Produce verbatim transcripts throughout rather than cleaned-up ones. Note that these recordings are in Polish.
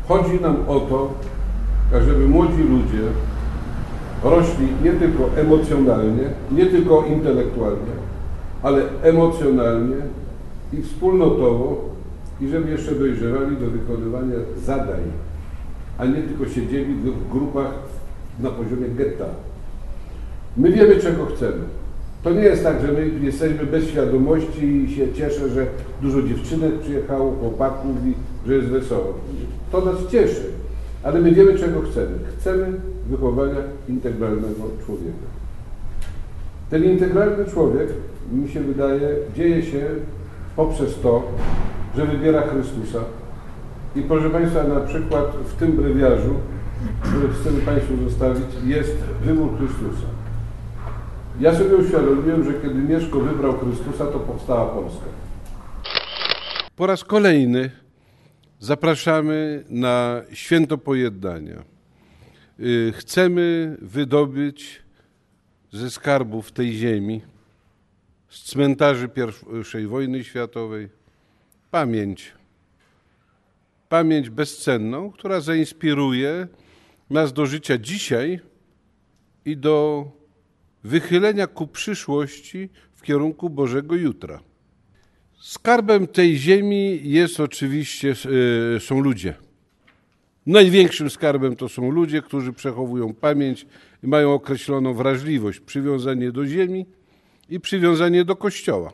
Chodzi nam o to, ażeby młodzi ludzie rośli nie tylko emocjonalnie, nie tylko intelektualnie, ale emocjonalnie i wspólnotowo i żeby jeszcze dojrzewali do wykonywania zadań, a nie tylko siedzieli w grupach na poziomie getta. My wiemy, czego chcemy. To nie jest tak, że my jesteśmy bez świadomości i się cieszę, że dużo dziewczynek przyjechało, chłopaków i że jest wesoło. To nas cieszy, ale my wiemy, czego chcemy. Chcemy wychowania integralnego człowieka. Ten integralny człowiek, mi się wydaje, dzieje się poprzez to, że wybiera Chrystusa. I proszę Państwa, na przykład w tym brewiarzu, który chcemy Państwu zostawić, jest wybór Chrystusa. Ja sobie uświadomiłem, że kiedy Mieszko wybrał Chrystusa, to powstała Polska. Po raz kolejny zapraszamy na święto pojednania. Chcemy wydobyć ze skarbów tej ziemi, z cmentarzy pierwszej wojny światowej, pamięć. Pamięć bezcenną, która zainspiruje nas do życia dzisiaj i do wychylenia ku przyszłości w kierunku Bożego jutra. Skarbem tej ziemi jest oczywiście, yy, są ludzie. Największym skarbem to są ludzie, którzy przechowują pamięć i mają określoną wrażliwość, przywiązanie do ziemi i przywiązanie do Kościoła.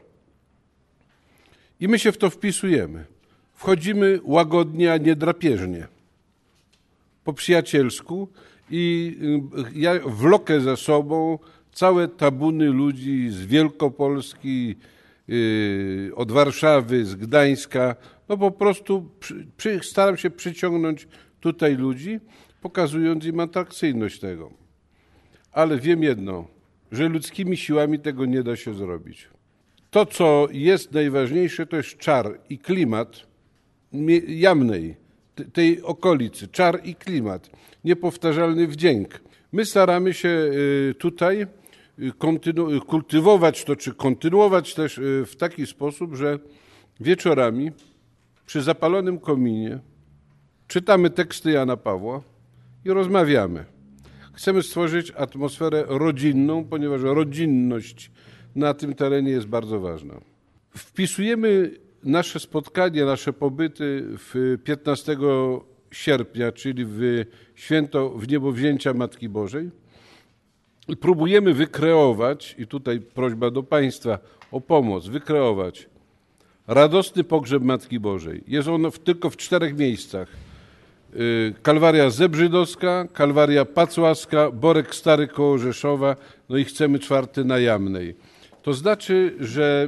I my się w to wpisujemy. Wchodzimy łagodnie, a nie drapieżnie, po przyjacielsku i ja wlokę za sobą całe tabuny ludzi z Wielkopolski, yy, od Warszawy, z Gdańska. No po prostu przy, przy, staram się przyciągnąć tutaj ludzi, pokazując im atrakcyjność tego. Ale wiem jedno, że ludzkimi siłami tego nie da się zrobić. To, co jest najważniejsze, to jest czar i klimat Jamnej, tej okolicy, czar i klimat, niepowtarzalny wdzięk. My staramy się tutaj kontynu- kultywować to, czy kontynuować też w taki sposób, że wieczorami przy zapalonym kominie czytamy teksty Jana Pawła i rozmawiamy. Chcemy stworzyć atmosferę rodzinną, ponieważ rodzinność na tym terenie jest bardzo ważna. Wpisujemy nasze spotkania, nasze pobyty w piętnastego sierpnia, czyli w święto Wniebowzięcia Matki Bożej i próbujemy wykreować, i tutaj prośba do Państwa o pomoc, wykreować radosny pogrzeb Matki Bożej. Jest on w, tylko w czterech miejscach. Kalwaria Zebrzydowska, Kalwaria Pacłaska, Borek Stary koło Rzeszowa, no i chcemy czwarty na Jamnej. To znaczy, że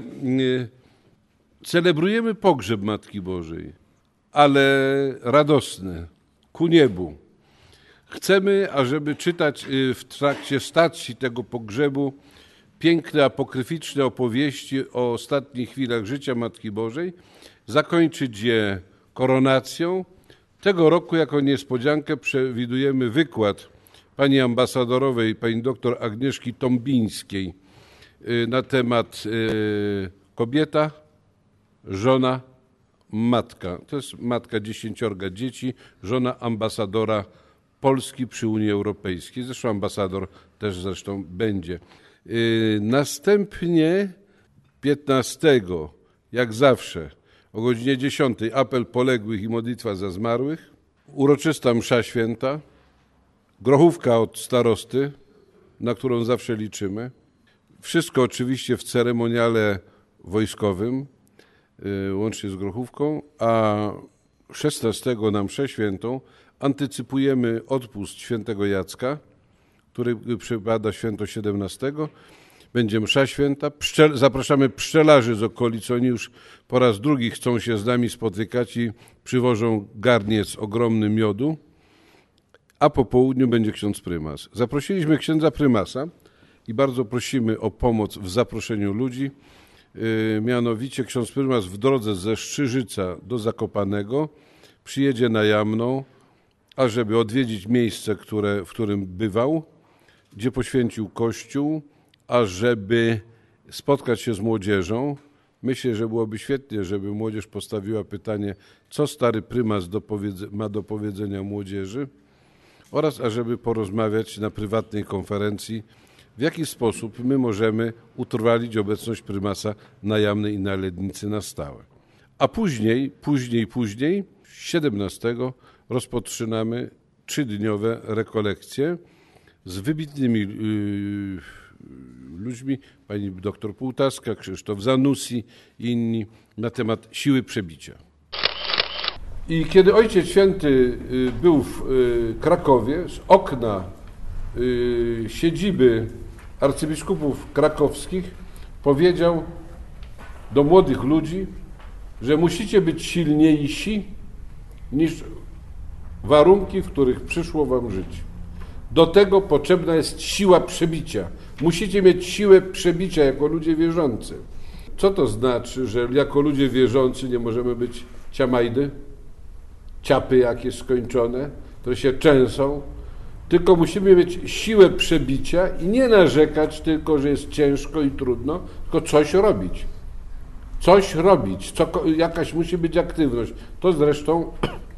celebrujemy pogrzeb Matki Bożej, ale radosny, ku niebu. Chcemy, ażeby czytać w trakcie stacji tego pogrzebu piękne, apokryficzne opowieści o ostatnich chwilach życia Matki Bożej, zakończyć je koronacją. Tego roku jako niespodziankę przewidujemy wykład pani ambasadorowej, pani doktor Agnieszki Tombińskiej na temat kobieta, żona, matka. To jest matka dziesięciorga dzieci, żona ambasadora Polski przy Unii Europejskiej. Zresztą ambasador też zresztą będzie. Następnie piętnastego, jak zawsze, o godzinie dziesiątej apel poległych i modlitwa za zmarłych, uroczysta msza święta, grochówka od starosty, na którą zawsze liczymy. Wszystko oczywiście w ceremoniale wojskowym, łącznie z grochówką, a szesnastego na mszę świętą antycypujemy odpust świętego Jacka, który przypada święto siedemnastego. Będzie msza święta. Pszczel, zapraszamy pszczelarzy z okolic. Oni już po raz drugi chcą się z nami spotykać i przywożą garniec ogromny miodu. A po południu będzie ksiądz prymas. Zaprosiliśmy księdza prymasa i bardzo prosimy o pomoc w zaproszeniu ludzi. Yy, mianowicie ksiądz prymas w drodze ze Szczyżyca do Zakopanego przyjedzie na Jamną, ażeby odwiedzić miejsce, które, w którym bywał, gdzie poświęcił Kościół, ażeby spotkać się z młodzieżą, Myślę, że byłoby świetnie, żeby młodzież postawiła pytanie, co stary prymas do powiedz- ma do powiedzenia młodzieży, oraz ażeby porozmawiać na prywatnej konferencji, w jaki sposób my możemy utrwalić obecność prymasa na Jamnej i na Lednicy na stałe. A później, później, później, siedemnastego rozpoczynamy trzydniowe rekolekcje z wybitnymi yy, ludźmi, pani doktor Półtaska, Krzysztof Zanussi i inni, na temat siły przebicia. I kiedy Ojciec Święty był w Krakowie, z okna siedziby arcybiskupów krakowskich powiedział do młodych ludzi, że musicie być silniejsi niż warunki, w których przyszło wam żyć. Do tego potrzebna jest siła przebicia. Musicie mieć siłę przebicia jako ludzie wierzący. Co to znaczy, że jako ludzie wierzący nie możemy być ciamajdy, ciapy jakieś skończone, które się trzęsą, tylko musimy mieć siłę przebicia i nie narzekać tylko, że jest ciężko i trudno, tylko coś robić. Coś robić, co, jakaś musi być aktywność. To zresztą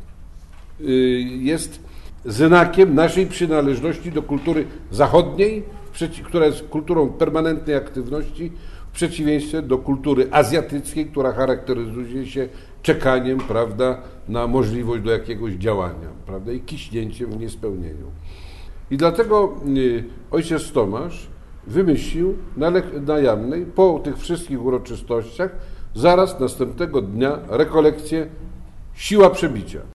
jest znakiem naszej przynależności do kultury zachodniej, która jest kulturą permanentnej aktywności, w przeciwieństwie do kultury azjatyckiej, która charakteryzuje się czekaniem, prawda, na możliwość do jakiegoś działania, prawda, i kiśnięciem w niespełnieniu. I dlatego ojciec Tomasz wymyślił na, na Jamnej, po tych wszystkich uroczystościach, zaraz następnego dnia rekolekcję Siła przebicia.